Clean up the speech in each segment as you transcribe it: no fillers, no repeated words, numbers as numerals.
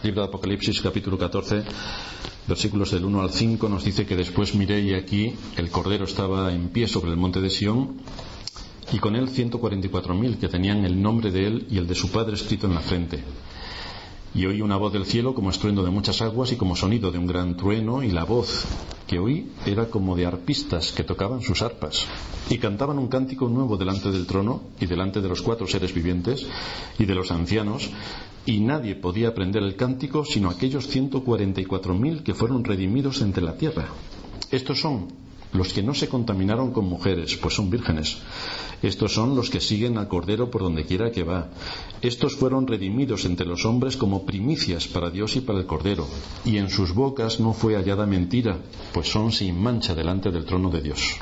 libro de Apocalipsis, capítulo 14, versículos del 1 al 5, nos dice que después miré y aquí el Cordero estaba en pie sobre el monte de Sión, y con él 144.000 que tenían el nombre de él y el de su Padre escrito en la frente. Y oí una voz del cielo como estruendo de muchas aguas y como sonido de un gran trueno, y la voz que oí era como de arpistas que tocaban sus arpas y cantaban un cántico nuevo delante del trono y delante de los 4 seres vivientes y de los ancianos, y nadie podía aprender el cántico sino aquellos 144.000 que fueron redimidos entre la tierra. Estos son los que no se contaminaron con mujeres, pues son vírgenes. Estos son los que siguen al Cordero por donde quiera que va. Estos fueron redimidos entre los hombres como primicias para Dios y para el Cordero. Y en sus bocas no fue hallada mentira, pues son sin mancha delante del trono de Dios.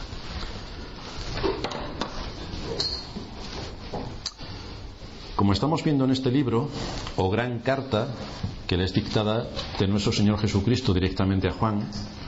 Como estamos viendo en este libro, o gran carta, que le es dictada de nuestro Señor Jesucristo directamente a Juan,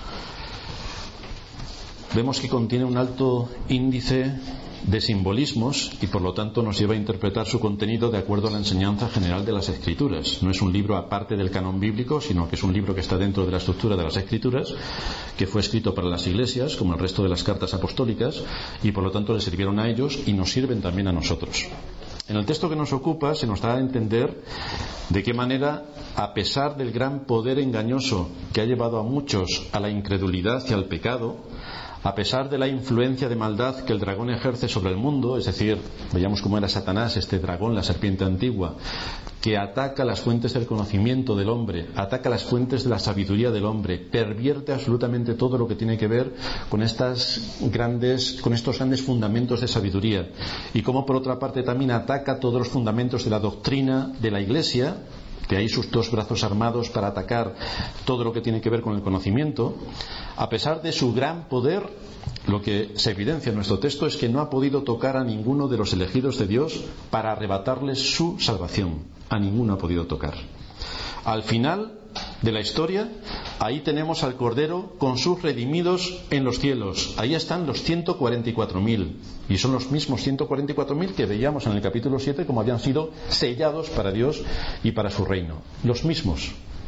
vemos que contiene un alto índice de simbolismos y por lo tanto nos lleva a interpretar su contenido de acuerdo a la enseñanza general de las Escrituras. No es un libro aparte del canon bíblico, sino que es un libro que está dentro de la estructura de las Escrituras, que fue escrito para las iglesias, como el resto de las cartas apostólicas, y por lo tanto le sirvieron a ellos y nos sirven también a nosotros. En el texto que nos ocupa se nos da a entender de qué manera, a pesar del gran poder engañoso que ha llevado a muchos a la incredulidad y al pecado, a pesar de la influencia de maldad que el dragón ejerce sobre el mundo, es decir, veíamos cómo era Satanás, este dragón, la serpiente antigua, que ataca las fuentes del conocimiento del hombre, ataca las fuentes de la sabiduría del hombre, pervierte absolutamente todo lo que tiene que ver con estos grandes fundamentos de sabiduría, y como por otra parte también ataca todos los fundamentos de la doctrina de la Iglesia, de ahí sus 2 brazos armados para atacar todo lo que tiene que ver con el conocimiento. A pesar de su gran poder, lo que se evidencia en nuestro texto es que no ha podido tocar a ninguno de los elegidos de Dios para arrebatarles su salvación. A ninguno ha podido tocar. Al final de la historia, ahí tenemos al Cordero con sus redimidos en los cielos. Ahí están los 144.000, y son los mismos 144.000 que veíamos en el capítulo 7 como habían sido sellados para Dios y para su reino. Los mismos.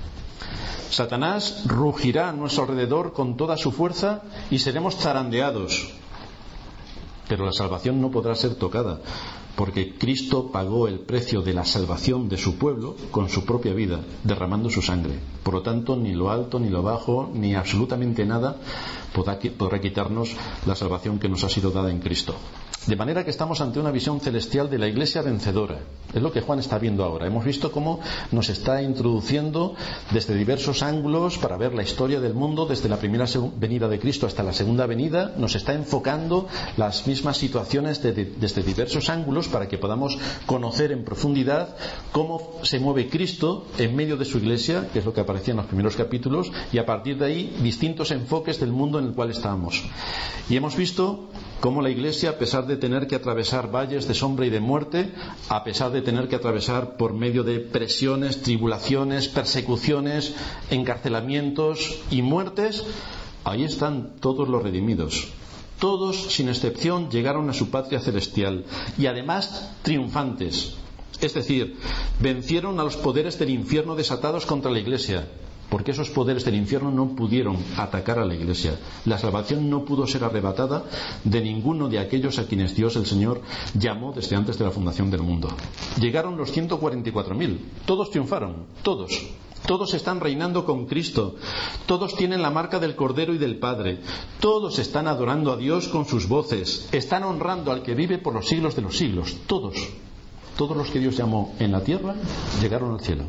Satanás rugirá a nuestro alrededor con toda su fuerza y seremos zarandeados, pero la salvación no podrá ser tocada, porque Cristo pagó el precio de la salvación de su pueblo con su propia vida, derramando su sangre. Por lo tanto, ni lo alto, ni lo bajo, ni absolutamente nada podrá quitarnos la salvación que nos ha sido dada en Cristo. De manera que estamos ante una visión celestial de la Iglesia vencedora. Es lo que Juan está viendo ahora. Hemos visto cómo nos está introduciendo desde diversos ángulos para ver la historia del mundo, desde la primera venida de Cristo hasta la segunda venida. Nos está enfocando las mismas situaciones desde diversos ángulos para que podamos conocer en profundidad cómo se mueve Cristo en medio de su Iglesia, que es lo que aparecía en los primeros capítulos, y a partir de ahí distintos enfoques del mundo en el cual estamos. Y hemos visto cómo la Iglesia, a pesar de tener que atravesar valles de sombra y de muerte, a pesar de tener que atravesar por medio de presiones, tribulaciones, persecuciones, encarcelamientos y muertes, ahí están todos los redimidos. Todos, sin excepción, llegaron a su patria celestial y además triunfantes. Es decir, vencieron a los poderes del infierno desatados contra la Iglesia, porque esos poderes del infierno no pudieron atacar a la Iglesia. La salvación no pudo ser arrebatada de ninguno de aquellos a quienes Dios el Señor llamó desde antes de la fundación del mundo. Llegaron los 144.000, todos triunfaron, todos están reinando con Cristo, todos tienen la marca del Cordero y del Padre, todos están adorando a Dios con sus voces, están honrando al que vive por los siglos de los siglos. Todos los que Dios llamó en la tierra llegaron al cielo.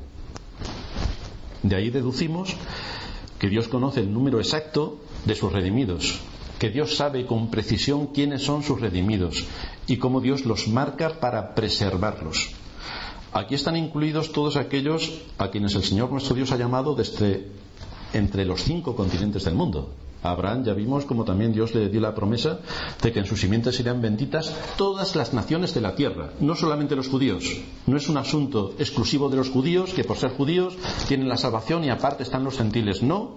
De ahí deducimos que Dios conoce el número exacto de sus redimidos, que Dios sabe con precisión quiénes son sus redimidos y cómo Dios los marca para preservarlos. Aquí están incluidos todos aquellos a quienes el Señor nuestro Dios ha llamado desde entre los 5 continentes del mundo. A Abraham ya vimos como también Dios le dio la promesa de que en sus simientes serán benditas todas las naciones de la tierra, no solamente los judíos. No es un asunto exclusivo de los judíos, que por ser judíos tienen la salvación y aparte están los gentiles. No.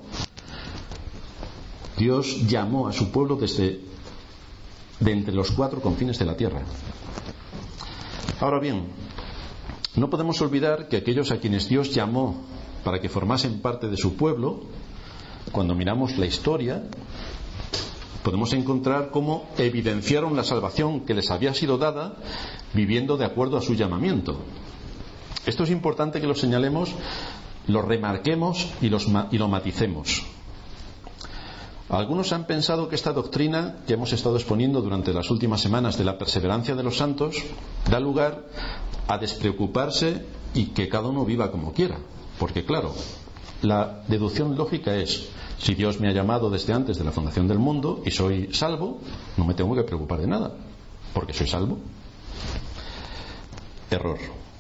Dios llamó a su pueblo de entre los 4 confines de la tierra. Ahora bien, No podemos olvidar que aquellos a quienes Dios llamó para que formasen parte de su pueblo, cuando miramos la historia, podemos encontrar cómo evidenciaron la salvación que les había sido dada viviendo de acuerdo a su llamamiento. Esto es importante que lo señalemos, lo remarquemos y lo maticemos. Algunos han pensado que esta doctrina que hemos estado exponiendo durante las últimas semanas de la perseverancia de los santos da lugar a despreocuparse y que cada uno viva como quiera. Porque claro, la deducción lógica es: si Dios me ha llamado desde antes de la fundación del mundo y soy salvo, no me tengo que preocupar de nada, porque soy salvo. Error.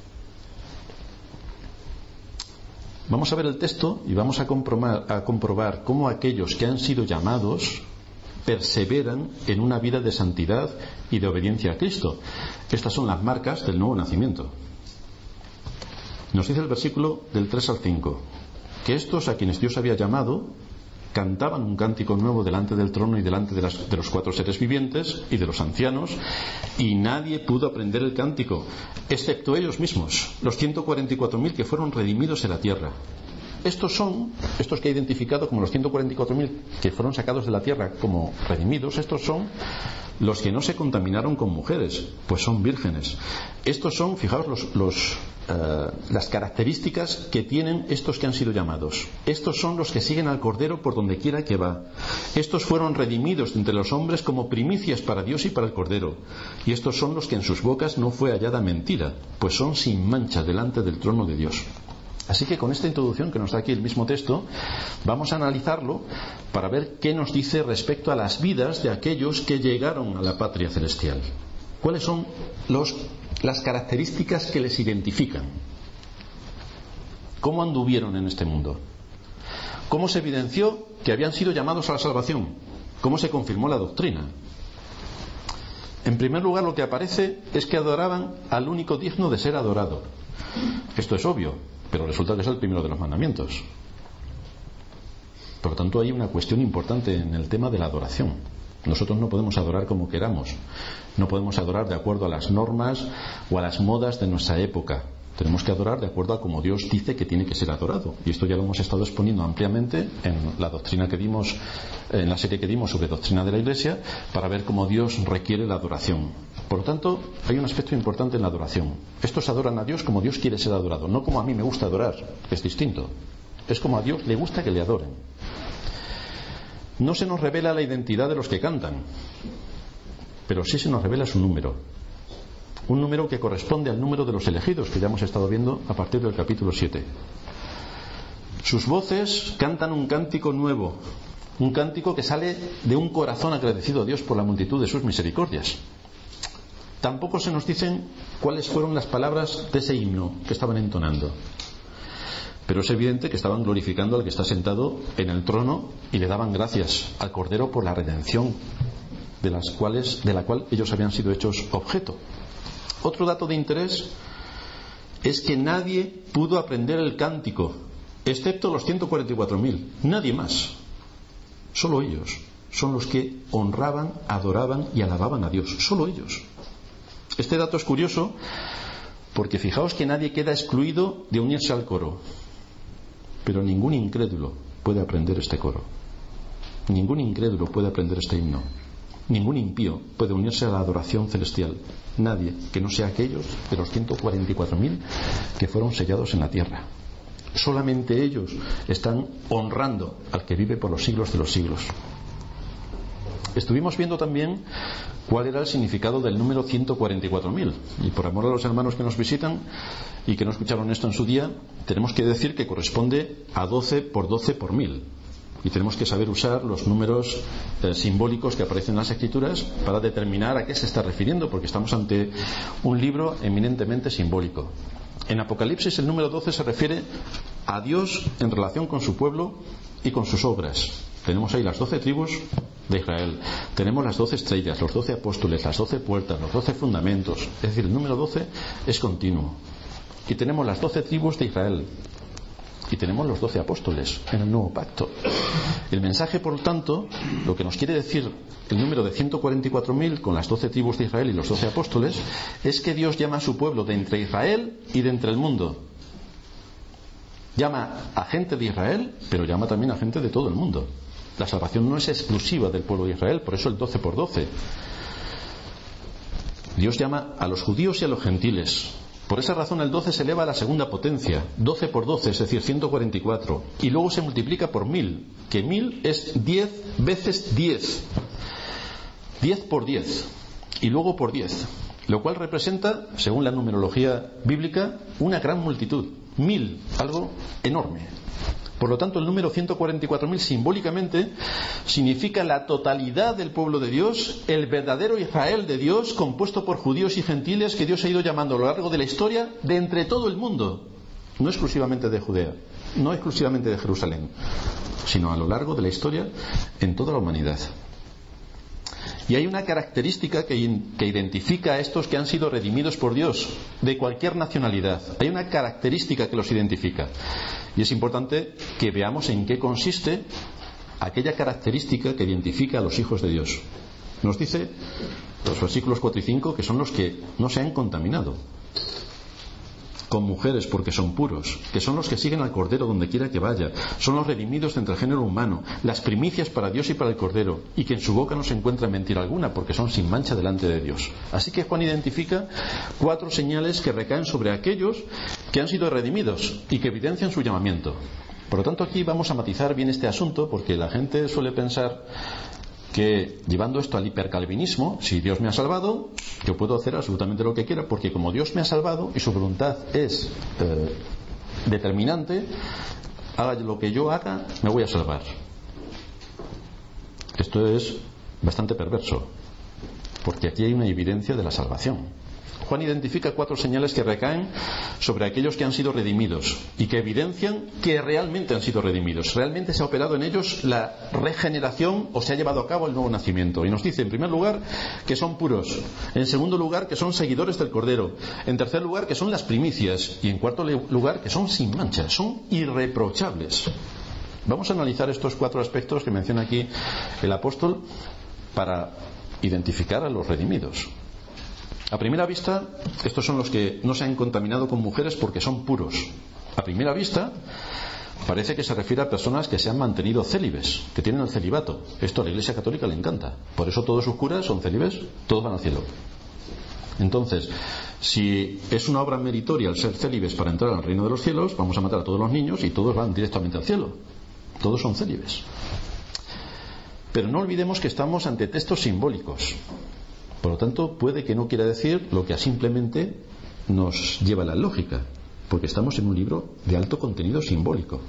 Vamos a ver el texto y vamos a comprobar cómo aquellos que han sido llamados perseveran en una vida de santidad y de obediencia a Cristo. Estas son las marcas del nuevo nacimiento. Nos dice el versículo del 3 al 5 que estos a quienes Dios había llamado cantaban un cántico nuevo delante del trono y delante de los 4 seres vivientes y de los ancianos, y nadie pudo aprender el cántico excepto ellos mismos, los 144.000 que fueron redimidos en la tierra. Estos que he identificado como los 144.000 que fueron sacados de la tierra como redimidos, estos son los que no se contaminaron con mujeres, pues son vírgenes. Estos son, fijaos, las características que tienen estos que han sido llamados. Estos son los que siguen al Cordero por donde quiera que va. Estos fueron redimidos de entre los hombres como primicias para Dios y para el Cordero. Y estos son los que en sus bocas no fue hallada mentira, pues son sin mancha delante del trono de Dios. Así que con esta introducción que nos da aquí el mismo texto, vamos a analizarlo para ver qué nos dice respecto a las vidas de aquellos que llegaron a la patria celestial. ¿Cuáles son las características que les identifican? ¿Cómo anduvieron en este mundo? ¿Cómo se evidenció que habían sido llamados a la salvación? ¿Cómo se confirmó la doctrina? En primer lugar, lo que aparece es que adoraban al único digno de ser adorado. Esto es obvio, pero resulta que es el primero de los mandamientos. Por lo tanto, hay una cuestión importante en el tema de la adoración. Nosotros no podemos adorar como queramos. No podemos adorar de acuerdo a las normas o a las modas de nuestra época. Tenemos que adorar de acuerdo a como Dios dice que tiene que ser adorado. Y esto ya lo hemos estado exponiendo ampliamente en la doctrina que dimos, en la serie que dimos sobre doctrina de la Iglesia, para ver cómo Dios requiere la adoración. Por lo tanto, hay un aspecto importante en la adoración. Estos adoran a Dios como Dios quiere ser adorado, no como a mí me gusta adorar. Es distinto. Es como a Dios le gusta que le adoren. No se nos revela la identidad de los que cantan, pero sí se nos revela su número. Un número que corresponde al número de los elegidos, que ya hemos estado viendo a partir del capítulo 7. Sus voces cantan un cántico nuevo, un cántico que sale de un corazón agradecido a Dios por la multitud de sus misericordias. Tampoco se nos dicen cuáles fueron las palabras de ese himno que estaban entonando, pero es evidente que estaban glorificando al que está sentado en el trono y le daban gracias al Cordero por la redención de la cual ellos habían sido hechos objeto. Otro dato de interés es que nadie pudo aprender el cántico, excepto los 144.000. Nadie más. Solo ellos son los que honraban, adoraban y alababan a Dios. Solo ellos. Este dato es curioso porque fijaos que nadie queda excluido de unirse al coro. Pero ningún incrédulo puede aprender este coro. Ningún incrédulo puede aprender este himno. Ningún impío puede unirse a la adoración celestial. Nadie que no sea aquellos de los 144.000 que fueron sellados en la tierra. Solamente ellos están honrando al que vive por los siglos de los siglos. Estuvimos viendo también cuál era el significado del número 144.000. Y por amor a los hermanos que nos visitan y que no escucharon esto en su día, tenemos que decir que corresponde a 12 por 12 por 1000. Y tenemos que saber usar los números simbólicos que aparecen en las Escrituras para determinar a qué se está refiriendo, porque estamos ante un libro eminentemente simbólico. En Apocalipsis el número 12 se refiere a Dios en relación con su pueblo y con sus obras. Tenemos ahí las 12 tribus de Israel, tenemos las 12 estrellas, los 12 apóstoles, las 12 puertas, los 12 fundamentos. Es decir, el número 12 es continuo. Y tenemos las 12 tribus de Israel. y tenemos los 12 apóstoles en el nuevo pacto. El mensaje, por lo tanto, lo que nos quiere decir el número de 144.000 con las 12 tribus de Israel y los 12 apóstoles, es que Dios llama a su pueblo de entre Israel y de entre el mundo. Llama a gente de Israel, pero llama también a gente de todo el mundo. La salvación no es exclusiva del pueblo de Israel, por eso el 12 por 12. Dios llama a los judíos y a los gentiles. Por esa razón el 12 se eleva a la segunda potencia, 12 por 12, es decir, 144. Y luego se multiplica por 1000, que 1000 es 10 veces 10. 10 por 10. Y luego por 10. Lo cual representa, según la numerología bíblica, una gran multitud. 1000, algo enorme. Por lo tanto, el número 144.000 simbólicamente significa la totalidad del pueblo de Dios, el verdadero Israel de Dios, compuesto por judíos y gentiles que Dios ha ido llamando a lo largo de la historia de entre todo el mundo, no exclusivamente de Judea, no exclusivamente de Jerusalén, sino a lo largo de la historia en toda la humanidad. Y hay una característica que identifica a estos que han sido redimidos por Dios, de cualquier nacionalidad. Hay una característica que los identifica. Y es importante que veamos en qué consiste aquella característica que identifica a los hijos de Dios. Nos dice los versículos 4 y 5 que son los que no se han contaminado con mujeres porque son puros, que son los que siguen al Cordero donde quiera que vaya, son los redimidos entre el género humano, las primicias para Dios y para el Cordero, y que en su boca no se encuentra mentira alguna, porque son sin mancha delante de Dios. Así que Juan identifica 4 señales que recaen sobre aquellos que han sido redimidos y que evidencian su llamamiento. Por lo tanto, aquí vamos a matizar bien este asunto, porque la gente suele pensar que, llevando esto al hipercalvinismo, si Dios me ha salvado, yo puedo hacer absolutamente lo que quiera, porque como Dios me ha salvado y su voluntad es determinante, haga lo que yo haga, me voy a salvar. Esto es bastante perverso, porque aquí hay una evidencia de la salvación. Juan identifica 4 señales que recaen sobre aquellos que han sido redimidos y que evidencian que realmente han sido redimidos. Realmente se ha operado en ellos la regeneración o se ha llevado a cabo el nuevo nacimiento. Y nos dice, en primer lugar, que son puros. En segundo lugar, que son seguidores del Cordero. En tercer lugar, que son las primicias. Y en cuarto lugar, que son sin mancha, son irreprochables. Vamos a analizar estos 4 aspectos que menciona aquí el apóstol para identificar a los redimidos. A primera vista, estos son los que no se han contaminado con mujeres porque son puros. A primera vista, parece que se refiere a personas que se han mantenido célibes, que tienen el celibato. Esto a la Iglesia Católica le encanta. Por eso todos sus curas son célibes, todos van al cielo. Entonces, si es una obra meritoria el ser célibes para entrar al reino de los cielos, vamos a matar a todos los niños y todos van directamente al cielo. Todos son célibes. Pero no olvidemos que estamos ante textos simbólicos. Por lo tanto, puede que no quiera decir lo que simplemente nos lleva a la lógica, porque estamos en un libro de alto contenido simbólico.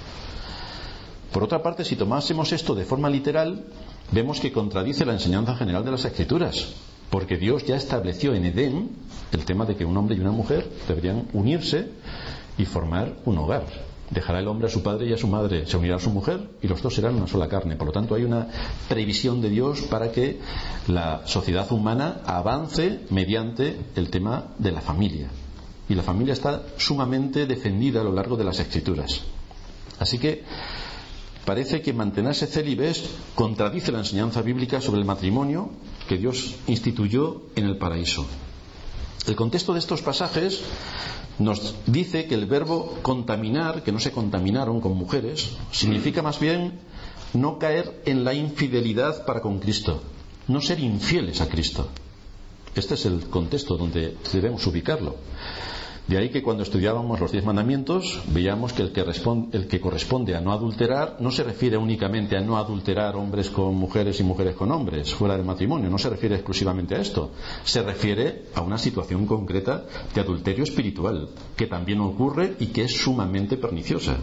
Por otra parte, si tomásemos esto de forma literal, vemos que contradice la enseñanza general de las Escrituras, porque Dios ya estableció en Edén el tema de que un hombre y una mujer deberían unirse y formar un hogar. Dejará el hombre a su padre y a su madre, se unirá a su mujer y los dos serán una sola carne. Por lo tanto, hay una previsión de Dios para que la sociedad humana avance mediante el tema de la familia. Y la familia está sumamente defendida a lo largo de las Escrituras. Así que parece que mantenerse célibes contradice la enseñanza bíblica sobre el matrimonio que Dios instituyó en el paraíso. El contexto de estos pasajes nos dice que el verbo contaminar, que no se contaminaron con mujeres, significa más bien no caer en la infidelidad para con Cristo, no ser infieles a Cristo. Este es el contexto donde debemos ubicarlo. De ahí que cuando estudiábamos los 10 mandamientos veíamos que el que corresponde a no adulterar no se refiere únicamente a no adulterar hombres con mujeres y mujeres con hombres fuera del matrimonio, no se refiere exclusivamente a esto, se refiere a una situación concreta de adulterio espiritual que también ocurre y que es sumamente perniciosa.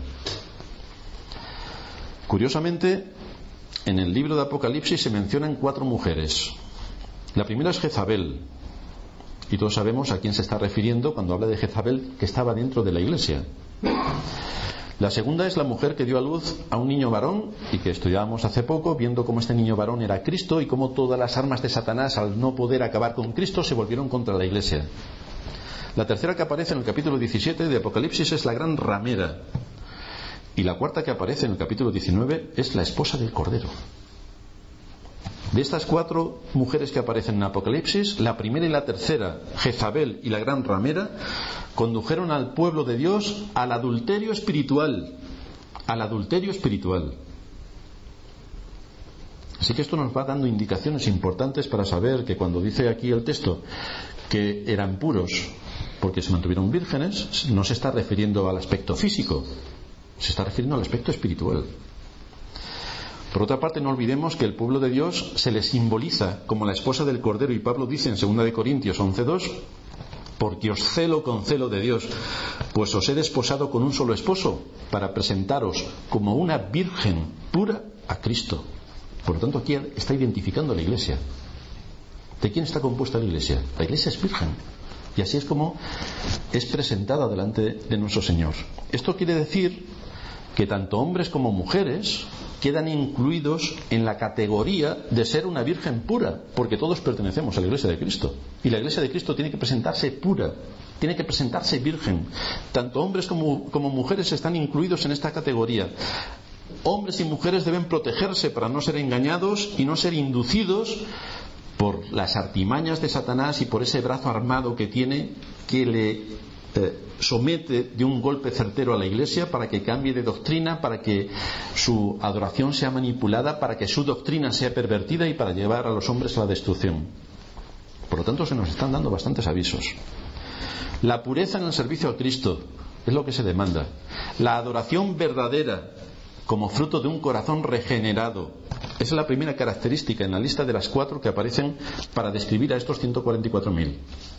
Curiosamente, en el libro de Apocalipsis se mencionan 4 mujeres. La primera es Jezabel. Y todos sabemos a quién se está refiriendo cuando habla de Jezabel, que estaba dentro de la iglesia. La segunda es la mujer que dio a luz a un niño varón, y que estudiábamos hace poco, viendo cómo este niño varón era Cristo y cómo todas las armas de Satanás, al no poder acabar con Cristo, se volvieron contra la iglesia. La tercera, que aparece en el capítulo 17 de Apocalipsis, es la gran ramera. Y la cuarta que aparece en el capítulo 19 es la esposa del Cordero. De estas 4 mujeres que aparecen en Apocalipsis, la primera y la tercera, Jezabel y la gran ramera, condujeron al pueblo de Dios al adulterio espiritual. Al adulterio espiritual. Así que esto nos va dando indicaciones importantes para saber que cuando dice aquí el texto que eran puros porque se mantuvieron vírgenes, no se está refiriendo al aspecto físico, se está refiriendo al aspecto espiritual. Por otra parte, no olvidemos que el pueblo de Dios se le simboliza como la esposa del Cordero, y Pablo dice en 2 de Corintios 11:2: porque os celo con celo de Dios, pues os he desposado con un solo esposo, para presentaros como una virgen pura a Cristo. Por lo tanto, aquí está identificando a la Iglesia. ¿De quién está compuesta la Iglesia? La Iglesia es virgen, y así es como es presentada delante de nuestro Señor. Esto quiere decir que tanto hombres como mujeres quedan incluidos en la categoría de ser una virgen pura, porque todos pertenecemos a la Iglesia de Cristo, y la Iglesia de Cristo tiene que presentarse pura, tiene que presentarse virgen. Tanto hombres como mujeres están incluidos en esta categoría. Hombres y mujeres deben protegerse para no ser engañados y no ser inducidos por las artimañas de Satanás y por ese brazo armado que tiene, que le somete de un golpe certero a la Iglesia para que cambie de doctrina, para que su adoración sea manipulada, para que su doctrina sea pervertida y para llevar a los hombres a la destrucción. Por lo tanto, se nos están dando bastantes avisos. La pureza en el servicio a Cristo es lo que se demanda. La adoración verdadera como fruto de un corazón regenerado. Esa es la primera característica en la lista de las 4 que aparecen para describir a estos 144.000.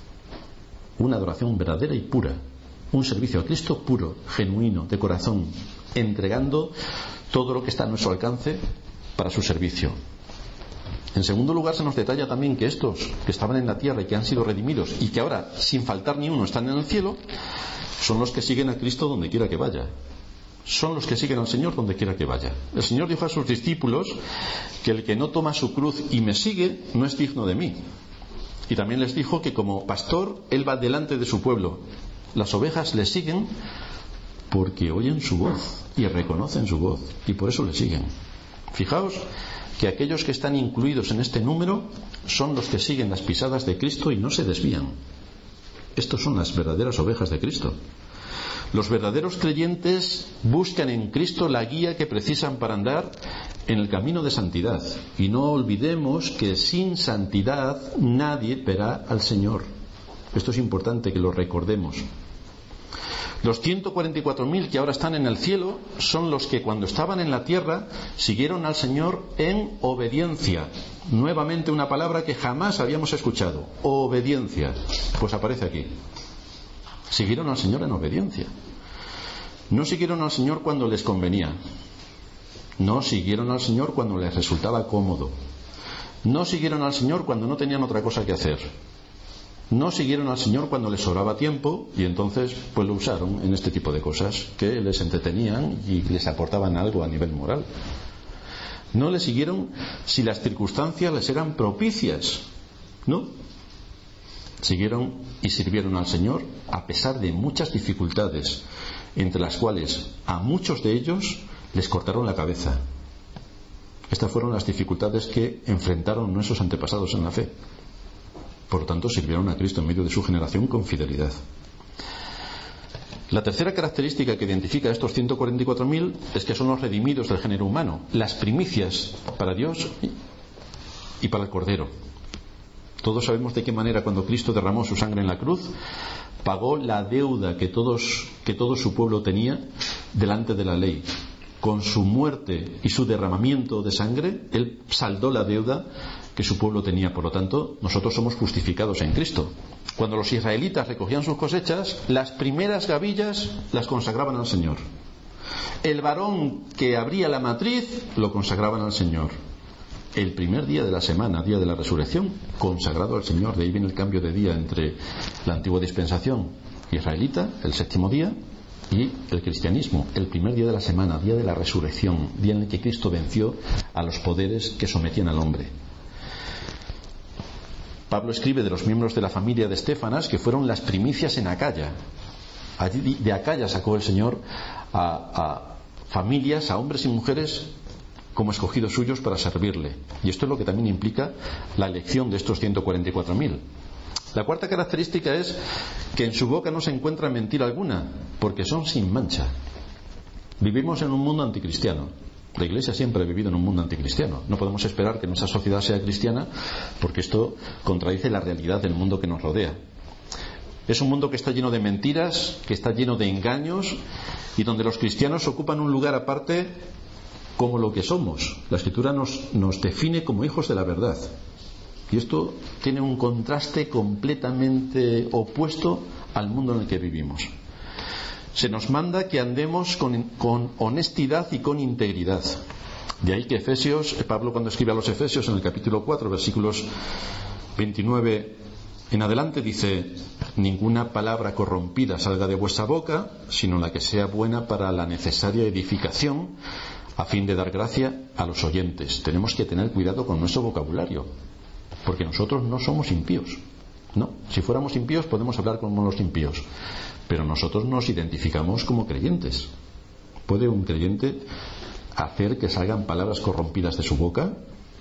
Una adoración verdadera y pura. Un servicio a Cristo puro, genuino, de corazón, entregando todo lo que está a nuestro alcance para su servicio. En segundo lugar, se nos detalla también que estos que estaban en la tierra y que han sido redimidos y que ahora, sin faltar ni uno, están en el cielo, son los que siguen a Cristo donde quiera que vaya. Son los que siguen al Señor donde quiera que vaya. El Señor dijo a sus discípulos que el que no toma su cruz y me sigue no es digno de mí. Y también les dijo que como pastor Él va delante de su pueblo. Las ovejas le siguen porque oyen su voz y reconocen su voz, y por eso le siguen. Fijaos que aquellos que están incluidos en este número son los que siguen las pisadas de Cristo y no se desvían. Estos son las verdaderas ovejas de Cristo. Los verdaderos creyentes buscan en Cristo la guía que precisan para andar en el camino de santidad. Y no olvidemos que sin santidad nadie verá al Señor. Esto es importante que lo recordemos. Los 144.000 que ahora están en el cielo son los que cuando estaban en la tierra siguieron al Señor en obediencia. Nuevamente una palabra que jamás habíamos escuchado. Obediencia. Pues aparece aquí. Siguieron al Señor en obediencia. No siguieron al Señor cuando les convenía. No siguieron al Señor cuando les resultaba cómodo. No siguieron al Señor cuando no tenían otra cosa que hacer. No siguieron al Señor cuando les sobraba tiempo y entonces pues lo usaron en este tipo de cosas que les entretenían y les aportaban algo a nivel moral. No le siguieron si las circunstancias les eran propicias. No. Siguieron y sirvieron al Señor a pesar de muchas dificultades, entre las cuales a muchos de ellos les cortaron la cabeza. Estas fueron las dificultades que enfrentaron nuestros antepasados en la fe. Por lo tanto, sirvieron a Cristo en medio de su generación con fidelidad. La tercera característica que identifica a estos 144.000 es que son los redimidos del género humano, las primicias para Dios y para el Cordero. Todos sabemos de qué manera cuando Cristo derramó su sangre en la cruz pagó la deuda que todo su pueblo tenía delante de la ley. Con su muerte y su derramamiento de sangre, Él saldó la deuda que su pueblo tenía. Por lo tanto, nosotros somos justificados en Cristo. Cuando los israelitas recogían sus cosechas, las primeras gavillas las consagraban al Señor. El varón que abría la matriz lo consagraban al Señor. El primer día de la semana, día de la resurrección, consagrado al Señor. De ahí viene el cambio de día entre la antigua dispensación israelita, el séptimo día, y el cristianismo, el primer día de la semana, día de la resurrección, día en el que Cristo venció a los poderes que sometían al hombre. Pablo escribe de los miembros de la familia de Estéfanas que fueron las primicias en Acaya. Allí de Acaya sacó el Señor a familias, a hombres y mujeres como escogidos suyos para servirle. Y esto es lo que también implica la elección de estos 144.000. La cuarta característica es que en su boca no se encuentra mentira alguna, porque son sin mancha. Vivimos en un mundo anticristiano. La Iglesia siempre ha vivido en un mundo anticristiano. No podemos esperar que nuestra sociedad sea cristiana, porque esto contradice la realidad del mundo que nos rodea. Es un mundo que está lleno de mentiras, que está lleno de engaños, y donde los cristianos ocupan un lugar aparte como lo que somos. La Escritura nos define como hijos de la verdad. Y esto tiene un contraste completamente opuesto al mundo en el que vivimos. Se nos manda que andemos con honestidad y con integridad. De ahí que Pablo, cuando escribe a los Efesios en el capítulo 4, versículos 29 en adelante, dice: ninguna palabra corrompida salga de vuestra boca, sino la que sea buena para la necesaria edificación, a fin de dar gracia a los oyentes. Tenemos que tener cuidado con nuestro vocabulario, porque nosotros no somos impíos. No, si fuéramos impíos podemos hablar como los impíos, pero nosotros nos identificamos como creyentes. ¿Puede un creyente hacer que salgan palabras corrompidas de su boca?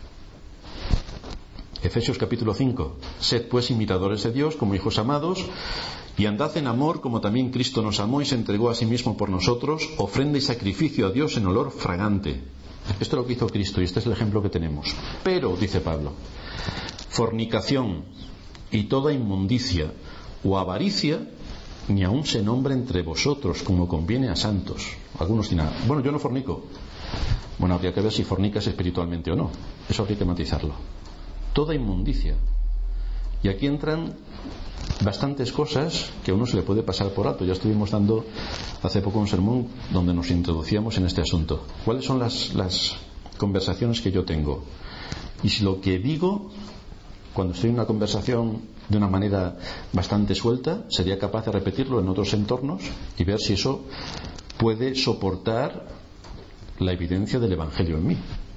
Efesios capítulo 5: sed pues imitadores de Dios como hijos amados, y andad en amor como también Cristo nos amó y se entregó a sí mismo por nosotros, ofrenda y sacrificio a Dios en olor fragante. Esto es lo que hizo Cristo y este es el ejemplo que tenemos. Pero, dice Pablo, fornicación y toda inmundicia o avaricia ni aun se nombre entre vosotros, como conviene a santos. Algunos dirán: bueno, yo no fornico. Bueno, habría que ver si fornicas espiritualmente o no. Eso habría que matizarlo. Toda inmundicia. Y aquí entran bastantes cosas que a uno se le puede pasar por alto. Ya estuvimos dando hace poco un sermón donde nos introducíamos en este asunto. ¿Cuáles son las conversaciones que yo tengo? Y si lo que digo cuando estoy en una conversación de una manera bastante suelta, sería capaz de repetirlo en otros entornos y ver si eso puede soportar la evidencia del Evangelio en mí.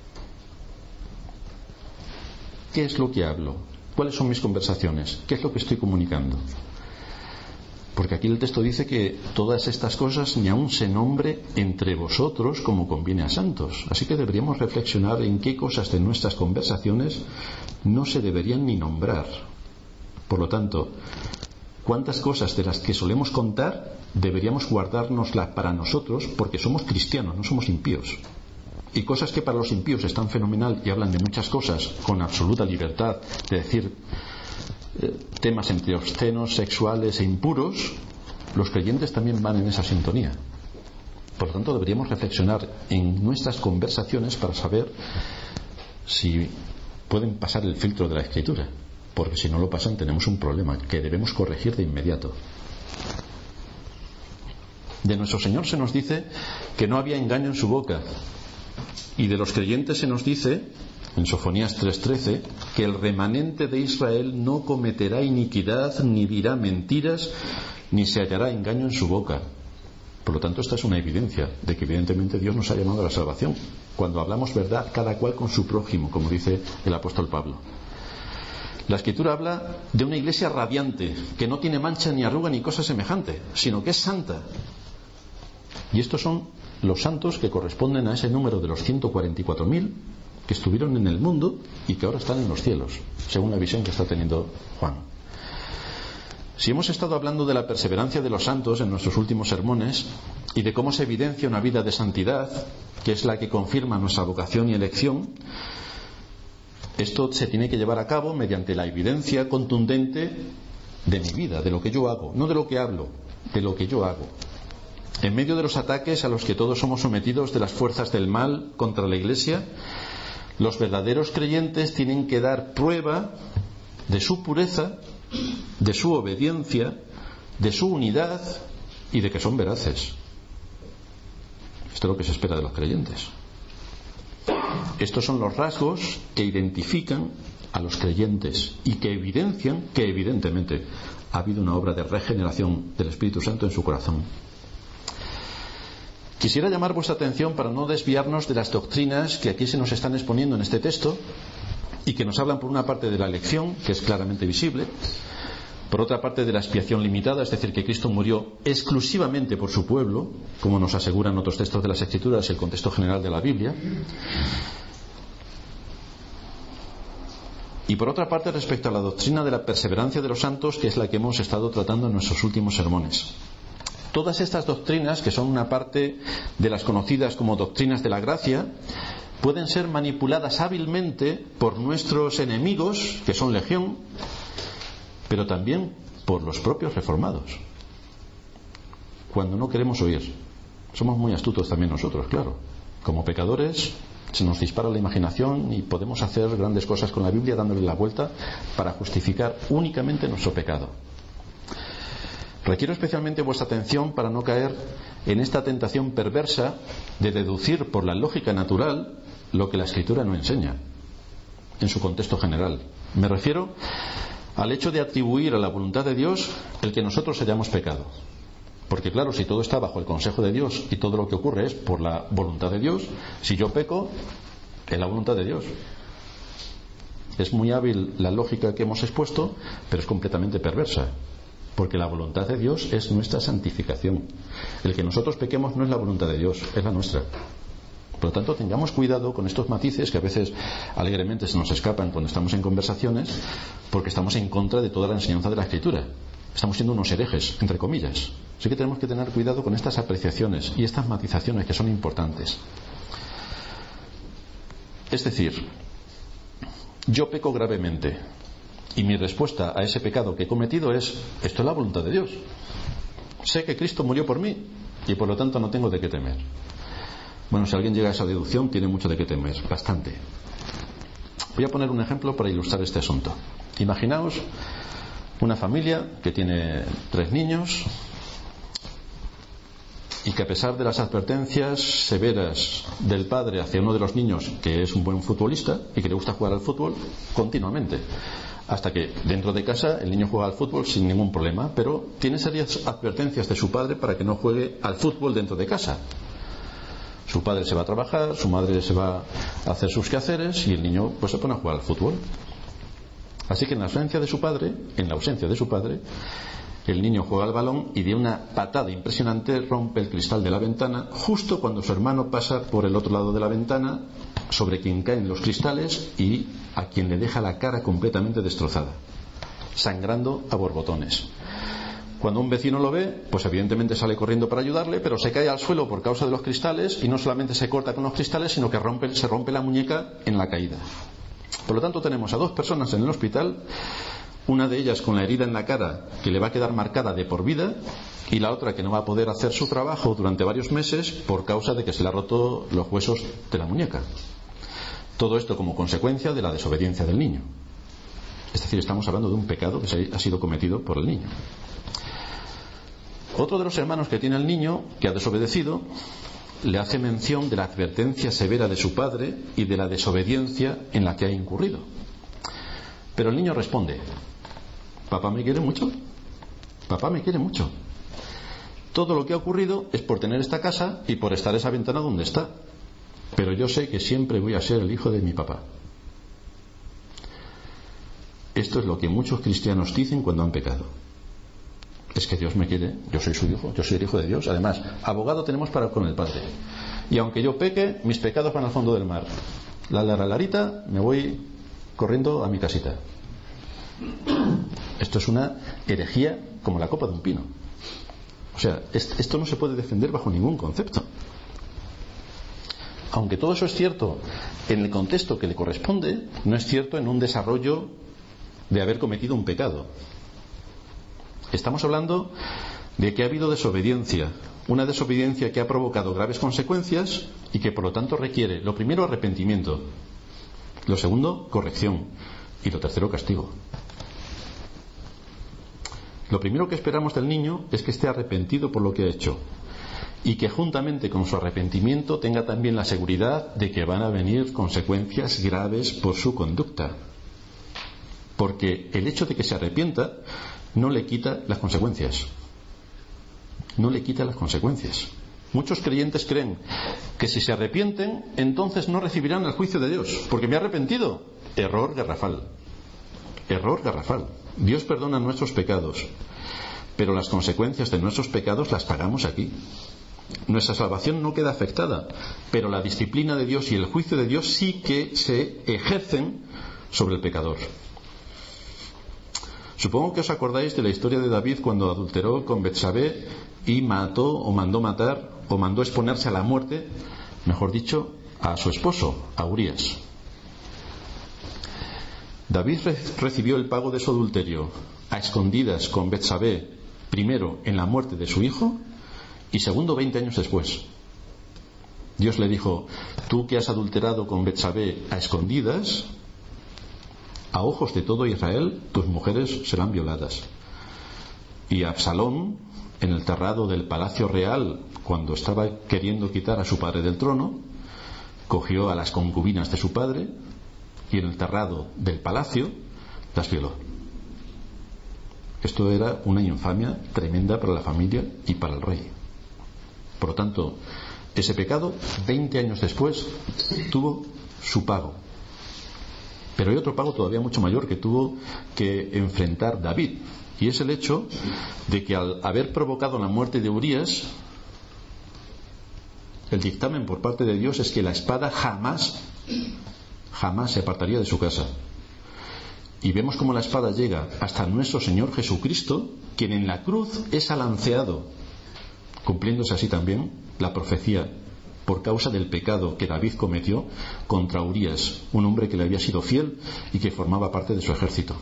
¿Qué es lo que hablo? ¿Cuáles son mis conversaciones? ¿Qué es lo que estoy comunicando? Porque aquí el texto dice que todas estas cosas ni aun se nombre entre vosotros como conviene a santos. Así que deberíamos reflexionar en qué cosas de nuestras conversaciones no se deberían ni nombrar. Por lo tanto, cuántas cosas de las que solemos contar deberíamos guardárnoslas para nosotros, porque somos cristianos, no somos impíos. Y cosas que para los impíos están fenomenal y hablan de muchas cosas con absoluta libertad de decir temas entre obscenos, sexuales e impuros, los creyentes también van en esa sintonía. Por lo tanto, deberíamos reflexionar en nuestras conversaciones para saber si pueden pasar el filtro de la Escritura, porque si no lo pasan tenemos un problema que debemos corregir de inmediato. De nuestro Señor se nos dice que no había engaño en su boca, y de los creyentes se nos dice en Sofonías 3:13 que el remanente de Israel no cometerá iniquidad, ni dirá mentiras, ni se hallará engaño en su boca. Por lo tanto, esta es una evidencia de que evidentemente Dios nos ha llamado a la salvación, cuando hablamos verdad cada cual con su prójimo, como dice el apóstol Pablo. La Escritura habla de una iglesia radiante, que no tiene mancha ni arruga ni cosa semejante, sino que es santa. Y estos son los santos que corresponden a ese número de los 144.000 que estuvieron en el mundo y que ahora están en los cielos, según la visión que está teniendo Juan. Si hemos estado hablando de la perseverancia de los santos en nuestros últimos sermones y de cómo se evidencia una vida de santidad, que es la que confirma nuestra vocación y elección, esto se tiene que llevar a cabo mediante la evidencia contundente de mi vida, de lo que yo hago, no de lo que hablo, de lo que yo hago. En medio de los ataques a los que todos somos sometidos de las fuerzas del mal contra la Iglesia, los verdaderos creyentes tienen que dar prueba de su pureza, de su obediencia, de su unidad y de que son veraces. Esto es lo que se espera de los creyentes. Estos son los rasgos que identifican a los creyentes y que evidencian que evidentemente ha habido una obra de regeneración del Espíritu Santo en su corazón. Quisiera llamar vuestra atención para no desviarnos de las doctrinas que aquí se nos están exponiendo en este texto y que nos hablan por una parte de la elección, que es claramente visible, Por otra parte, de la expiación limitada, es decir, que Cristo murió exclusivamente por su pueblo, como nos aseguran otros textos de las Escrituras y el contexto general de la Biblia. Y por otra parte, respecto a la doctrina de la perseverancia de los santos, que es la que hemos estado tratando en nuestros últimos sermones. Todas estas doctrinas, que son una parte de las conocidas como doctrinas de la gracia, pueden ser manipuladas hábilmente por nuestros enemigos, que son legión, pero también por los propios reformados, cuando no queremos oír. Somos muy astutos también nosotros, claro. Como pecadores se nos dispara la imaginación y podemos hacer grandes cosas con la Biblia dándole la vuelta para justificar únicamente nuestro pecado. Requiero especialmente vuestra atención para no caer en esta tentación perversa de deducir por la lógica natural lo que la Escritura no enseña en su contexto general. Me refiero al hecho de atribuir a la voluntad de Dios el que nosotros hayamos pecado. Porque claro, si todo está bajo el consejo de Dios y todo lo que ocurre es por la voluntad de Dios, si yo peco, es la voluntad de Dios. Es muy hábil la lógica que hemos expuesto, pero es completamente perversa. Porque la voluntad de Dios es nuestra santificación. El que nosotros pequemos no es la voluntad de Dios, es la nuestra. Por lo tanto, tengamos cuidado con estos matices que a veces alegremente se nos escapan cuando estamos en conversaciones, porque estamos en contra de toda la enseñanza de la Escritura. Estamos siendo unos herejes, entre comillas. Así que tenemos que tener cuidado con estas apreciaciones y estas matizaciones que son importantes. Es decir, yo peco gravemente y mi respuesta a ese pecado que he cometido es: esto es la voluntad de Dios. Sé que Cristo murió por mí y por lo tanto no tengo de qué temer. Bueno, si alguien llega a esa deducción, tiene mucho de qué temer, bastante. Voy a poner un ejemplo para ilustrar este asunto. Imaginaos una familia que tiene 3 niños y que, a pesar de las advertencias severas del padre hacia uno de los niños, que es un buen futbolista y que le gusta jugar al fútbol continuamente, hasta que dentro de casa el niño juega al fútbol sin ningún problema, pero tiene serias advertencias de su padre para que no juegue al fútbol dentro de casa. Su padre se va a trabajar, su madre se va a hacer sus quehaceres y el niño pues se pone a jugar al fútbol. Así que en la ausencia de su padre, el niño juega al balón y de una patada impresionante rompe el cristal de la ventana justo cuando su hermano pasa por el otro lado de la ventana, sobre quien caen los cristales y a quien le deja la cara completamente destrozada, sangrando a borbotones. Cuando un vecino lo ve, pues evidentemente sale corriendo para ayudarle, pero se cae al suelo por causa de los cristales y no solamente se corta con los cristales, sino que se rompe la muñeca en la caída. Por lo tanto, tenemos a 2 personas en el hospital, una de ellas con la herida en la cara que le va a quedar marcada de por vida y la otra que no va a poder hacer su trabajo durante varios meses por causa de que se le ha roto los huesos de la muñeca. Todo esto como consecuencia de la desobediencia del niño. Es decir, estamos hablando de un pecado que ha sido cometido por el niño. Otro de los hermanos que tiene el niño, que ha desobedecido, le hace mención de la advertencia severa de su padre y de la desobediencia en la que ha incurrido. Pero el niño responde: papá me quiere mucho, papá me quiere mucho. Todo lo que ha ocurrido es por tener esta casa y por estar esa ventana donde está, pero yo sé que siempre voy a ser el hijo de mi papá. Esto es lo que muchos cristianos dicen cuando han pecado. Es que Dios me quiere, yo soy su hijo, yo soy el hijo de Dios. Además, abogado tenemos para con el Padre. Y aunque yo peque, mis pecados van al fondo del mar. La larita, me voy corriendo a mi casita. Esto es una herejía como la copa de un pino. O sea, esto no se puede defender bajo ningún concepto. Aunque todo eso es cierto en el contexto que le corresponde, no es cierto en un desarrollo de haber cometido un pecado. Estamos hablando de que ha habido desobediencia, una desobediencia que ha provocado graves consecuencias y que por lo tanto requiere, lo primero, arrepentimiento, lo segundo, corrección y lo tercero, castigo. Lo primero que esperamos del niño es que esté arrepentido por lo que ha hecho y que juntamente con su arrepentimiento tenga también la seguridad de que van a venir consecuencias graves por su conducta, porque el hecho de que se arrepienta no le quita las consecuencias. No le quita las consecuencias. Muchos creyentes creen que si se arrepienten, entonces no recibirán el juicio de Dios, porque me he arrepentido. Error garrafal. error garrafal. Dios perdona nuestros pecados, pero las consecuencias de nuestros pecados las pagamos aquí. Nuestra salvación no queda afectada, pero la disciplina de Dios y el juicio de Dios sí que se ejercen sobre el pecador. Supongo que os acordáis de la historia de David cuando adulteró con Betsabé y mató o mandó matar o mandó exponerse a la muerte, mejor dicho, a su esposo, a Urías. David recibió el pago de su adulterio a escondidas con Betsabé, primero en la muerte de su hijo y segundo 20 años después. Dios le dijo: tú que has adulterado con Betsabé a escondidas, a ojos de todo Israel tus mujeres serán violadas. Y Absalón, en el terrado del palacio real, cuando estaba queriendo quitar a su padre del trono, cogió a las concubinas de su padre y en el terrado del palacio las violó. Esto era una infamia tremenda para la familia y para el rey. Por lo tanto, ese pecado 20 años después tuvo su pago. Pero hay otro pago todavía mucho mayor que tuvo que enfrentar David, y es el hecho de que al haber provocado la muerte de Urías, el dictamen por parte de Dios es que la espada jamás se apartaría de su casa. Y vemos cómo la espada llega hasta nuestro Señor Jesucristo, quien en la cruz es alanceado, cumpliéndose así también la profecía por causa del pecado que David cometió contra Urías, un hombre que le había sido fiel y que formaba parte de su ejército.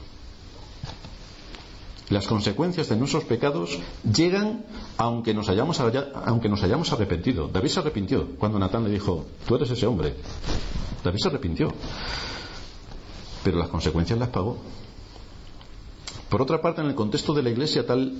Las consecuencias de nuestros pecados llegan aunque nos hayamos arrepentido. David se arrepintió cuando Natán le dijo: tú eres ese hombre. David se arrepintió, pero las consecuencias las pagó. Por otra parte, en el contexto de la Iglesia, tal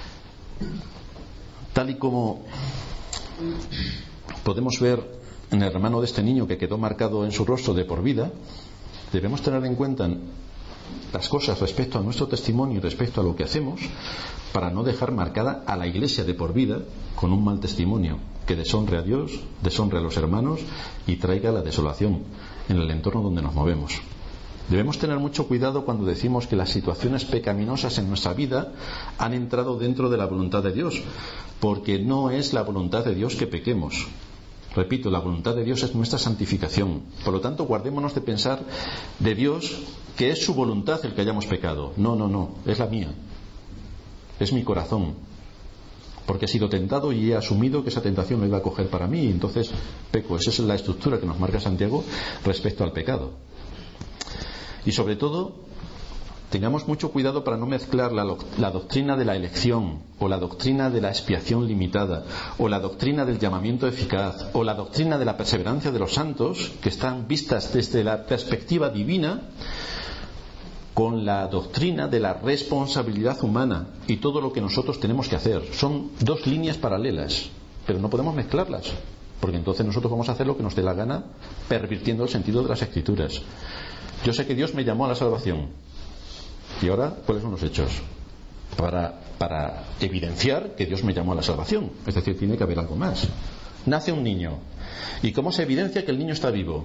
y como podemos ver en el hermano de este niño que quedó marcado en su rostro de por vida, debemos tener en cuenta las cosas respecto a nuestro testimonio y respecto a lo que hacemos, para no dejar marcada a la Iglesia de por vida con un mal testimonio que deshonre a Dios, deshonre a los hermanos y traiga la desolación en el entorno donde nos movemos. Debemos tener mucho cuidado cuando decimos que las situaciones pecaminosas en nuestra vida han entrado dentro de la voluntad de Dios, porque no es la voluntad de Dios que pequemos. Repito, la voluntad de Dios es nuestra santificación. Por lo tanto, guardémonos de pensar de Dios que es su voluntad el que hayamos pecado. No, es la mía. Es mi corazón. Porque he sido tentado y he asumido que esa tentación me iba a coger para mí, y entonces peco. Esa es la estructura que nos marca Santiago respecto al pecado. Y sobre todo, tengamos mucho cuidado para no mezclar la doctrina de la elección, o la doctrina de la expiación limitada, o la doctrina del llamamiento eficaz, o la doctrina de la perseverancia de los santos, que están vistas desde la perspectiva divina, con la doctrina de la responsabilidad humana y todo lo que nosotros tenemos que hacer. Son dos líneas paralelas, pero no podemos mezclarlas, porque entonces nosotros vamos a hacer lo que nos dé la gana, pervirtiendo el sentido de las Escrituras. Yo sé que Dios me llamó a la salvación. Y ahora, ¿cuáles son los hechos? Para evidenciar que Dios me llamó a la salvación. Es decir, tiene que haber algo más. Nace un niño. ¿Y cómo se evidencia que el niño está vivo?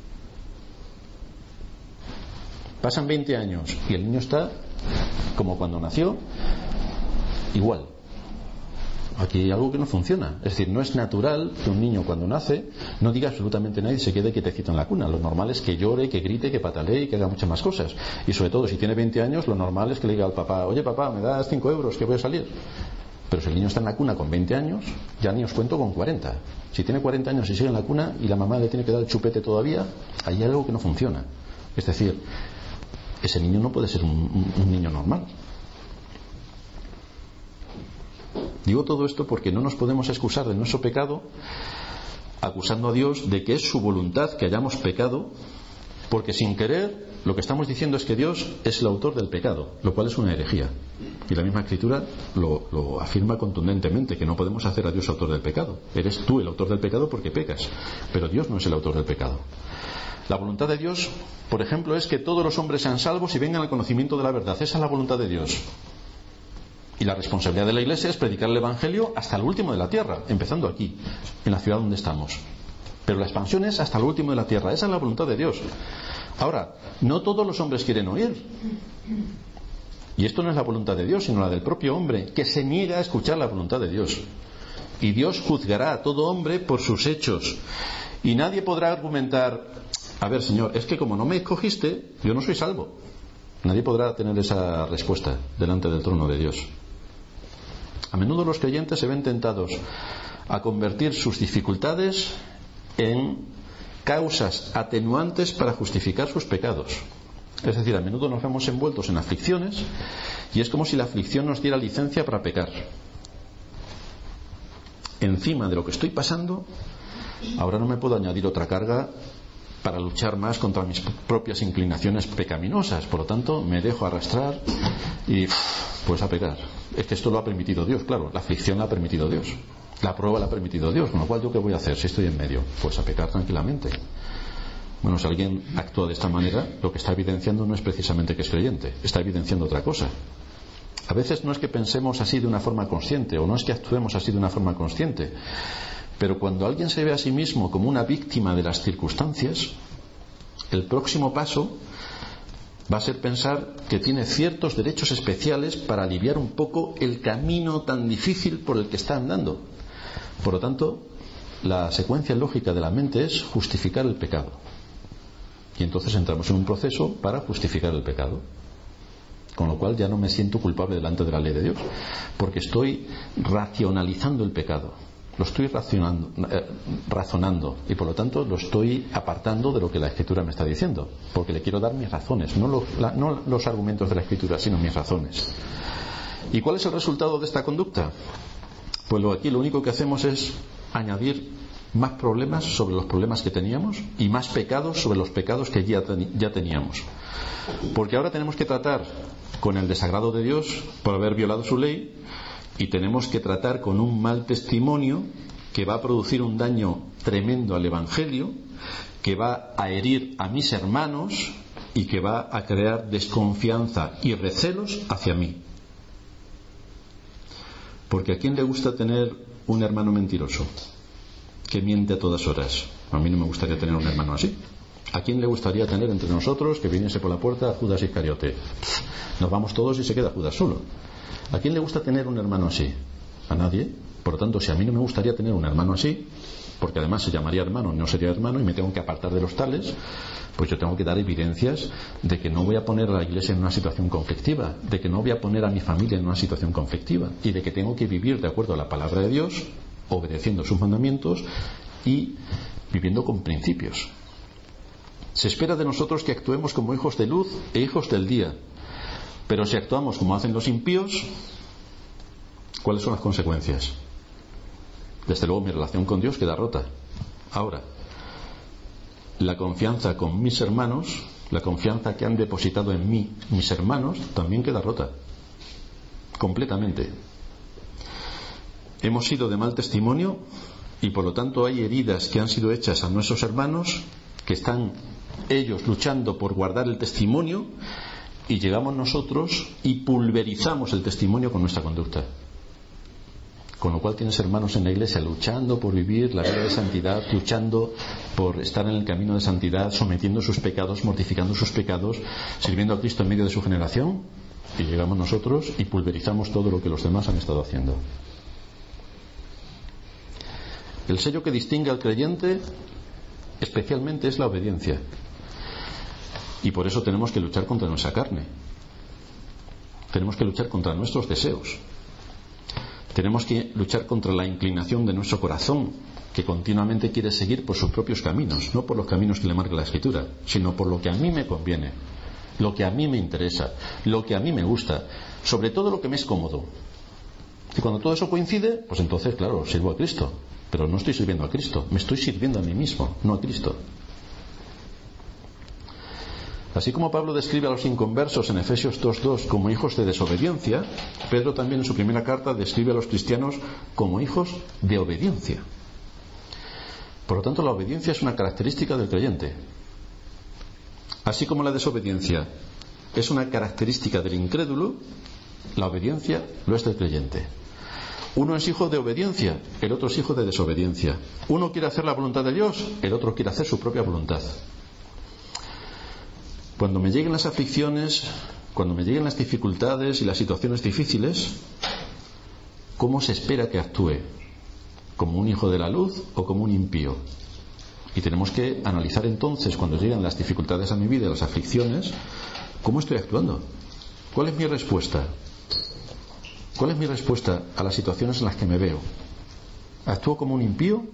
Pasan 20 años y el niño está como cuando nació, igual. Aquí hay algo que no funciona. Es decir, no es natural que un niño cuando nace no diga absolutamente nada y se quede quietecito en la cuna. Lo normal es que llore, que grite, que patalee y que haga muchas más cosas. Y sobre todo, si tiene 20 años, lo normal es que le diga al papá: oye papá, ¿me das 5 euros que voy a salir? Pero si el niño está en la cuna con 20 años, ya ni os cuento con 40. Si tiene 40 años y sigue en la cuna y la mamá le tiene que dar el chupete todavía, hay algo que no funciona. Es decir, ese niño no puede ser un niño normal. Digo todo esto porque no nos podemos excusar de nuestro pecado acusando a Dios de que es su voluntad que hayamos pecado, porque sin querer lo que estamos diciendo es que Dios es el autor del pecado, lo cual es una herejía. Y la misma Escritura lo afirma contundentemente, que no podemos hacer a Dios autor del pecado. Eres tú el autor del pecado porque pecas, pero Dios no es el autor del pecado. La voluntad de Dios, por ejemplo, es que todos los hombres sean salvos y vengan al conocimiento de la verdad. Esa es la voluntad de Dios. Y la responsabilidad de la Iglesia es predicar el Evangelio hasta el último de la tierra, empezando aquí, en la ciudad donde estamos. Pero la expansión es hasta el último de la tierra. Esa es la voluntad de Dios. Ahora, no todos los hombres quieren oír. Y esto no es la voluntad de Dios, sino la del propio hombre, que se niega a escuchar la voluntad de Dios. Y Dios juzgará a todo hombre por sus hechos. Y nadie podrá argumentar: a ver, Señor, es que como no me escogiste, yo no soy salvo. Nadie podrá tener esa respuesta delante del trono de Dios. A menudo los creyentes se ven tentados a convertir sus dificultades en causas atenuantes para justificar sus pecados. Es decir, a menudo nos vemos envueltos en aflicciones y es como si la aflicción nos diera licencia para pecar. Encima de lo que estoy pasando, ahora no me puedo añadir otra carga para luchar más contra mis propias inclinaciones pecaminosas. Por lo tanto, me dejo arrastrar y pues a pecar. Es que esto lo ha permitido Dios, claro. La aflicción la ha permitido Dios. La prueba la ha permitido Dios. Con lo cual, ¿yo qué voy a hacer si estoy en medio? Pues a pecar tranquilamente. Bueno, si alguien actúa de esta manera, lo que está evidenciando no es precisamente que es creyente. Está evidenciando otra cosa. A veces no es que pensemos así de una forma consciente, o no es que actuemos así de una forma consciente, pero cuando alguien se ve a sí mismo como una víctima de las circunstancias, el próximo paso va a ser pensar que tiene ciertos derechos especiales para aliviar un poco el camino tan difícil por el que está andando. Por lo tanto, la secuencia lógica de la mente es justificar el pecado. Y entonces entramos en un proceso para justificar el pecado. Con lo cual ya no me siento culpable delante de la ley de Dios, porque estoy racionalizando el pecado. Lo estoy razonando y por lo tanto lo estoy apartando de lo que la Escritura me está diciendo, porque le quiero dar mis razones, no los argumentos de la Escritura, sino mis razones. ¿Y cuál es el resultado de esta conducta? Pues aquí lo único que hacemos es añadir más problemas sobre los problemas que teníamos y más pecados sobre los pecados que ya teníamos, porque ahora tenemos que tratar con el desagrado de Dios por haber violado su ley, y tenemos que tratar con un mal testimonio que va a producir un daño tremendo al Evangelio, que va a herir a mis hermanos y que va a crear desconfianza y recelos hacia mí. Porque ¿a quién le gusta tener un hermano mentiroso que miente a todas horas? A mí no me gustaría tener un hermano así. ¿A quién le gustaría tener entre nosotros que viniese por la puerta a Judas Iscariote? Nos vamos todos y se queda Judas solo. ¿A quién le gusta tener un hermano así? A nadie. Por lo tanto, si a mí no me gustaría tener un hermano así, porque además se llamaría hermano y no sería hermano, y me tengo que apartar de los tales, pues yo tengo que dar evidencias de que no voy a poner a la Iglesia en una situación conflictiva, de que no voy a poner a mi familia en una situación conflictiva, y de que tengo que vivir de acuerdo a la palabra de Dios, obedeciendo sus mandamientos y viviendo con principios. Se espera de nosotros que actuemos como hijos de luz e hijos del día. Pero si actuamos como hacen los impíos, ¿cuáles son las consecuencias? Desde luego mi relación con Dios queda rota. Ahora, la confianza con mis hermanos, la confianza que han depositado en mí mis hermanos, también queda rota. Completamente. Hemos sido de mal testimonio y por lo tanto hay heridas que han sido hechas a nuestros hermanos, que están ellos luchando por guardar el testimonio, y llegamos nosotros y pulverizamos el testimonio con nuestra conducta. Con lo cual tienes hermanos en la iglesia luchando por vivir la vida de santidad, luchando por estar en el camino de santidad, sometiendo sus pecados, mortificando sus pecados, sirviendo a Cristo en medio de su generación, y llegamos nosotros y pulverizamos todo lo que los demás han estado haciendo. El sello que distingue al creyente especialmente es la obediencia. Y por eso tenemos que luchar contra nuestra carne. Tenemos que luchar contra nuestros deseos. Tenemos que luchar contra la inclinación de nuestro corazón, que continuamente quiere seguir por sus propios caminos, no por los caminos que le marca la Escritura, sino por lo que a mí me conviene, lo que a mí me interesa, lo que a mí me gusta, sobre todo lo que me es cómodo. Y cuando todo eso coincide, pues entonces, claro, sirvo a Cristo. Pero no estoy sirviendo a Cristo, me estoy sirviendo a mí mismo, no a Cristo. Así como Pablo describe a los inconversos en Efesios 2:2 como hijos de desobediencia, Pedro también en su primera carta describe a los cristianos como hijos de obediencia. Por lo tanto, la obediencia es una característica del creyente. Así como la desobediencia es una característica del incrédulo, la obediencia lo es del creyente. Uno es hijo de obediencia, el otro es hijo de desobediencia. Uno quiere hacer la voluntad de Dios, el otro quiere hacer su propia voluntad. Cuando me lleguen las aflicciones, cuando me lleguen las dificultades y las situaciones difíciles, ¿cómo se espera que actúe? ¿Como un hijo de la luz o como un impío? Y tenemos que analizar entonces, cuando llegan las dificultades a mi vida, las aflicciones, ¿cómo estoy actuando? ¿Cuál es mi respuesta? ¿Cuál es mi respuesta a las situaciones en las que me veo? ¿Actúo como un impío?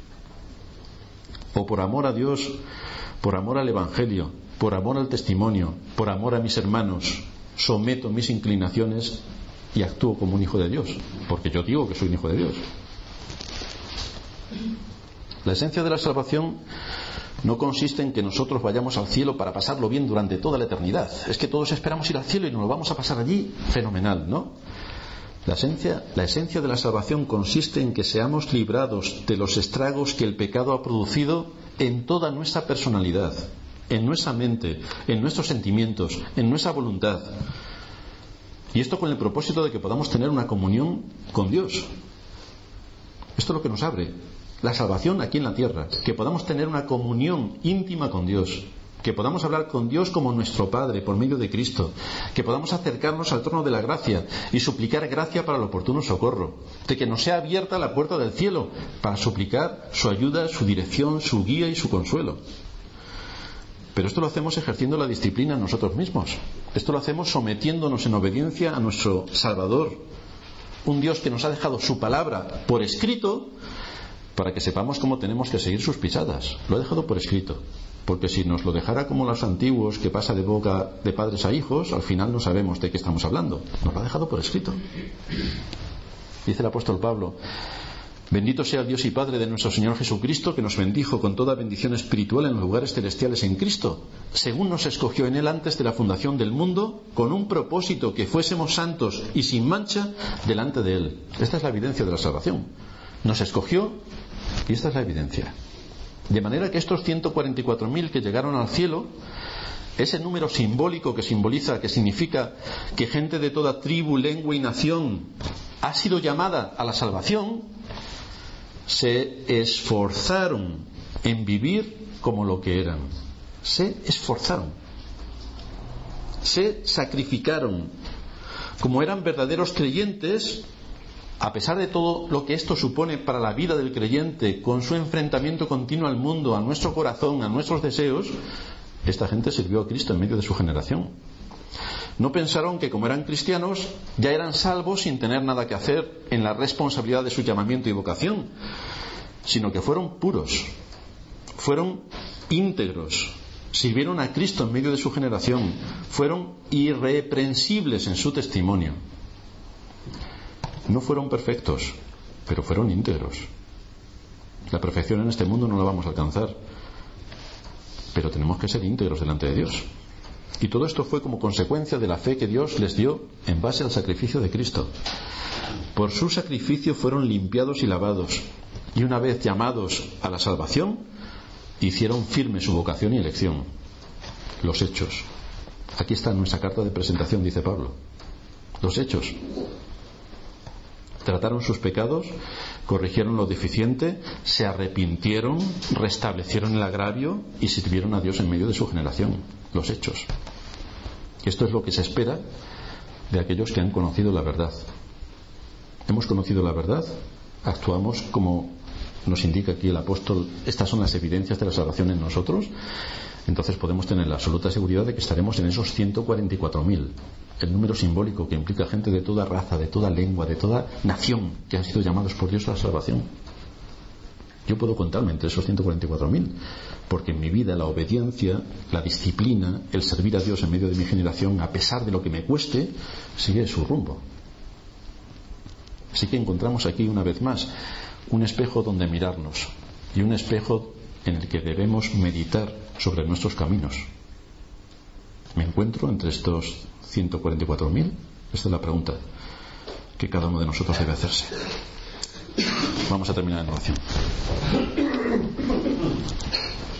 ¿O por amor a Dios, por amor al Evangelio, por amor al testimonio, por amor a mis hermanos, someto mis inclinaciones y actúo como un hijo de Dios? Porque yo digo que soy un hijo de Dios. La esencia de la salvación no consiste en que nosotros vayamos al cielo para pasarlo bien durante toda la eternidad. Es que todos esperamos ir al cielo y nos lo vamos a pasar allí fenomenal, ¿no? La esencia de la salvación consiste en que seamos librados de los estragos que el pecado ha producido en toda nuestra personalidad, en nuestra mente, en nuestros sentimientos, en nuestra voluntad. Y esto con el propósito de que podamos tener una comunión con Dios. Esto es lo que nos abre la salvación aquí en la tierra, que podamos tener una comunión íntima con Dios, que podamos hablar con Dios como nuestro Padre por medio de Cristo, que podamos acercarnos al trono de la gracia y suplicar gracia para el oportuno socorro, de que nos sea abierta la puerta del cielo para suplicar su ayuda, su dirección, su guía y su consuelo. Pero esto lo hacemos ejerciendo la disciplina en nosotros mismos. Esto lo hacemos sometiéndonos en obediencia a nuestro Salvador, un Dios que nos ha dejado su palabra por escrito para que sepamos cómo tenemos que seguir sus pisadas. Lo ha dejado por escrito, porque si nos lo dejara como los antiguos, que pasa de boca de padres a hijos, al final no sabemos de qué estamos hablando. Nos lo ha dejado por escrito. Dice el apóstol Pablo: bendito sea el Dios y Padre de nuestro Señor Jesucristo, que nos bendijo con toda bendición espiritual en los lugares celestiales en Cristo, según nos escogió en Él antes de la fundación del mundo, con un propósito, que fuésemos santos y sin mancha delante de Él. Esta es la evidencia de la salvación. Nos escogió y esta es la evidencia. De manera que estos 144.000 que llegaron al cielo, ese número simbólico que significa que gente de toda tribu, lengua y nación ha sido llamada a la salvación, se esforzaron en vivir como lo que eran. Se esforzaron, se sacrificaron. Como eran verdaderos creyentes, a pesar de todo lo que esto supone para la vida del creyente, con su enfrentamiento continuo al mundo, a nuestro corazón, a nuestros deseos, esta gente sirvió a Cristo en medio de su generación. No pensaron que como eran cristianos ya eran salvos sin tener nada que hacer en la responsabilidad de su llamamiento y vocación, sino que fueron puros, fueron íntegros, sirvieron a Cristo en medio de su generación, fueron irreprensibles en su testimonio. No fueron perfectos, pero fueron íntegros. La perfección en este mundo no la vamos a alcanzar, pero tenemos que ser íntegros delante de Dios. Y todo esto fue como consecuencia de la fe que Dios les dio en base al sacrificio de Cristo. Por su sacrificio fueron limpiados y lavados, y una vez llamados a la salvación, hicieron firme su vocación y elección. Los hechos. Aquí está nuestra carta de presentación, dice Pablo. Los hechos. Trataron sus pecados, corrigieron lo deficiente, se arrepintieron, restablecieron el agravio y sirvieron a Dios en medio de su generación. Los hechos. Esto es lo que se espera de aquellos que han conocido la verdad. Hemos conocido la verdad, actuamos como nos indica aquí el apóstol. Estas son las evidencias de la salvación en nosotros. Entonces podemos tener la absoluta seguridad de que estaremos en esos 144.000, el número simbólico que implica gente de toda raza, de toda lengua, de toda nación, que han sido llamados por Dios a la salvación. Yo puedo contarme entre esos 144.000, porque en mi vida la obediencia, la disciplina, el servir a Dios en medio de mi generación, a pesar de lo que me cueste, sigue su rumbo. Así que encontramos aquí una vez más un espejo donde mirarnos y un espejo en el que debemos meditar sobre nuestros caminos. ¿Me encuentro entre estos 144.000? Esta es la pregunta que cada uno de nosotros debe hacerse. Vamos a terminar en oración.